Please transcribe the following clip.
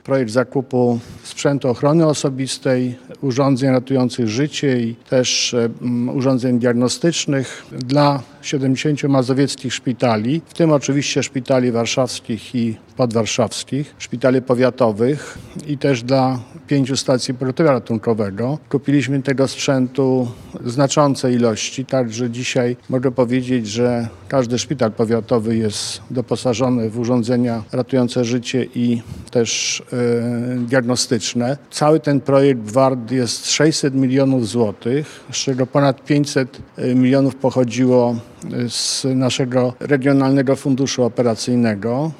projekt zakupu sprzętu ochrony osobistej, urządzeń ratujących życie i też urządzeń diagnostycznych dla 70 mazowieckich szpitali, w tym oczywiście szpitali warszawskich i podwarszawskich, szpitali powiatowych i też dla 5 stacji pogotowia ratunkowego. Kupiliśmy tego sprzętu znaczące ilości, także dzisiaj mogę powiedzieć, że każdy szpital powiatowy jest doposażony w urządzenia ratujące życie i też diagnostyczne. Cały ten projekt wart jest 600 milionów złotych, z czego ponad 500 milionów pochodziło z naszego Regionalnego Funduszu Operacyjnego.